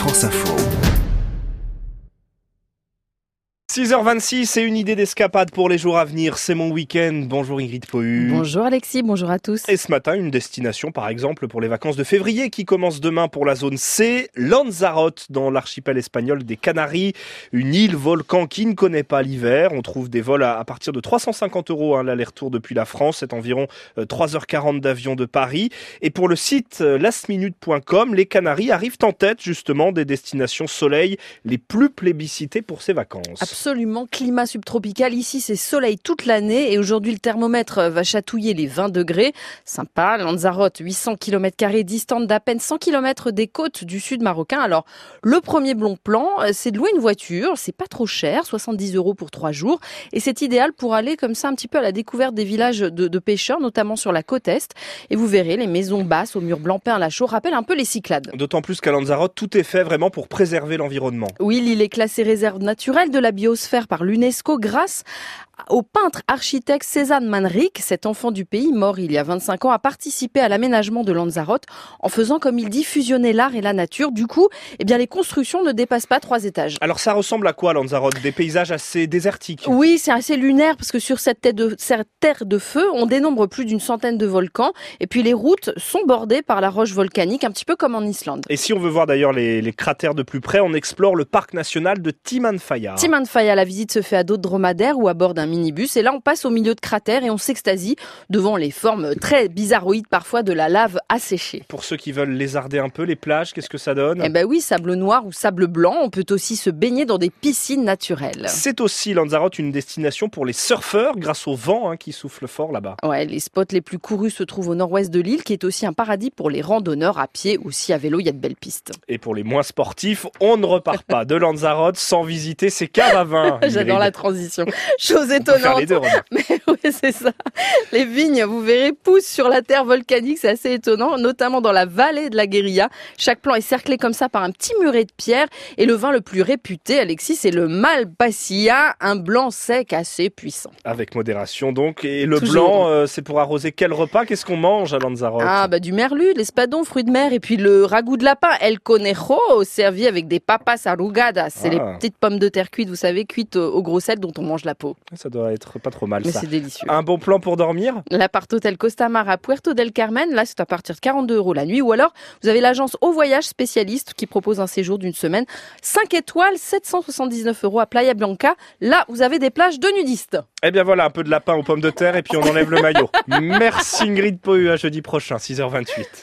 France Info. 6h26 et une idée d'escapade pour les jours à venir, c'est mon week-end. Bonjour Ingrid Pohu. Bonjour Alexis, bonjour à tous. Et ce matin, une destination par exemple pour les vacances de février qui commencent demain pour la zone C, Lanzarote dans l'archipel espagnol des Canaries, une île volcan qui ne connaît pas l'hiver. On trouve des vols à partir de 350 € l'aller-retour depuis la France, c'est environ 3h40 d'avion de Paris. Et pour le site lastminute.com, les Canaries arrivent en tête justement des destinations soleil les plus plébiscitées pour ces vacances. Absolument, climat subtropical. Ici, c'est soleil toute l'année et aujourd'hui, le thermomètre va chatouiller les 20 degrés. Sympa, Lanzarote, 800 km² distante d'à peine 100 km des côtes du sud marocain. Alors, le premier bon plan, c'est de louer une voiture. C'est pas trop cher, 70 € pour 3 jours. Et c'est idéal pour aller comme ça un petit peu à la découverte des villages de pêcheurs, notamment sur la côte est. Et vous verrez, les maisons basses aux murs blancs peints à la chaux rappellent un peu les Cyclades. D'autant plus qu'à Lanzarote, tout est fait vraiment pour préserver l'environnement. Oui, l'île est classée réserve naturelle de la biosphère par l'UNESCO grâce au peintre architecte Cézanne Manrique. Cet enfant du pays, mort il y a 25 ans, a participé à l'aménagement de Lanzarote en faisant, comme il dit, fusionner l'art et la nature. Du coup, les constructions ne dépassent pas 3 étages. Alors ça ressemble à quoi Lanzarote ? Des paysages assez désertiques ? Oui, c'est assez lunaire parce que sur cette terre de feu, on dénombre plus d'une centaine de volcans et puis les routes sont bordées par la roche volcanique, un petit peu comme en Islande. Et si on veut voir d'ailleurs les cratères de plus près, on explore le parc national de Timanfaya. Timanfaya, la visite se fait à dos de dromadaire ou à bord d'un minibus et là on passe au milieu de cratères et on s'extasie devant les formes très bizarroïdes parfois de la lave asséchée. Pour ceux qui veulent lézarder un peu les plages, qu'est-ce que ça donne ? Eh ben oui, sable noir ou sable blanc, on peut aussi se baigner dans des piscines naturelles. C'est aussi Lanzarote une destination pour les surfeurs grâce au vent qui souffle fort là-bas. Ouais, les spots les plus courus se trouvent au nord-ouest de l'île qui est aussi un paradis pour les randonneurs à pied, aussi à vélo, il y a de belles pistes. Et pour les moins sportifs, on ne repart pas de Lanzarote sans visiter ses caves à vin. J'adore la transition. Chose étonnante. Faire les deux, mais oui, c'est ça. Les vignes, vous verrez, poussent sur la terre volcanique, c'est assez étonnant, notamment dans la vallée de la Guérilla. Chaque plan est cerclé comme ça par un petit muret de pierre. Et le vin le plus réputé, Alexis, c'est le Malvasia, un blanc sec assez puissant. Avec modération donc. Et le Toujours. blanc, c'est pour arroser quel repas ? Qu'est-ce qu'on mange à Lanzarote ? Du merlu, l'espadon, fruits de mer et puis le ragoût de lapin, el conejo, servi avec des papas arrugadas. C'est les petites pommes de terre cuites, vous savez, cuites au gros sel dont on mange la peau. Ça doit être pas trop mal. Mais ça. c'est délicieux. Un bon plan pour dormir ? L'appart hôtel Costa Mar à Puerto del Carmen, là c'est à partir de 42 € la nuit. Ou alors vous avez l'agence Au Voyage spécialiste qui propose un séjour d'une semaine. 5 étoiles, 779 € à Playa Blanca. Là vous avez des plages de nudistes. Eh bien voilà, un peu de lapin aux pommes de terre et puis on enlève le maillot. Merci Ingrid Pohu, à jeudi prochain, 6h28.